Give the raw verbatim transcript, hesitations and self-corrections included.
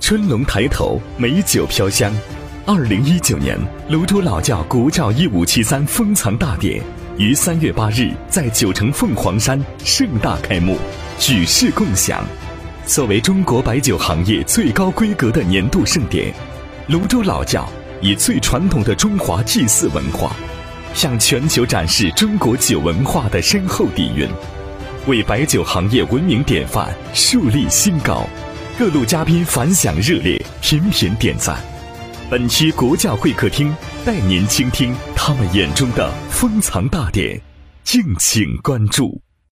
春龙抬头，美酒飘香。二零一九年，泸州老窖古窖一五七三封藏大典于三月八日在九城凤凰山盛大开幕，举世共享。作为中国白酒行业最高规格的年度盛典，泸州老窖以最传统的中华祭祀文化，向全球展示中国酒文化的深厚底蕴，为白酒行业文明典范树立新高。各路嘉宾反响热烈，频频点赞。本期国窖会客厅带您倾听他们眼中的封藏大典，敬请关注。